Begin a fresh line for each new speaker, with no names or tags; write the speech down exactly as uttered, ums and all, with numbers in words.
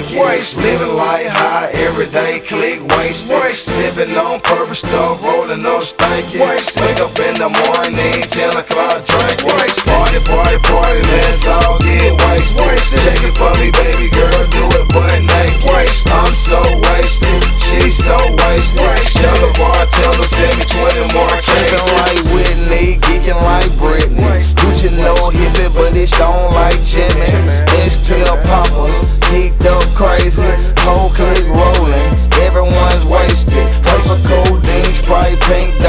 Waste. Living like high, everyday click, waste. Waste. Sipping on purpose stuff, rolling up stanky. Waste. Wake up in the morning, ten o'clock drink. Waste. Party, party, party, let's all get wasted. Wasted. Shake it for me, baby girl, do it butt naked. Waste. I'm so wasted, she's so wasted. Waste. Tell the bartender, send me twenty more checks.
Geeking like Whitney, geeking like Britney. Gucci no hippie, but it don't like Jimmy. S-pill poppers, geeked up crazy, whole clique rolling, everyone's wasted. Hyper codeine, Sprite, pink.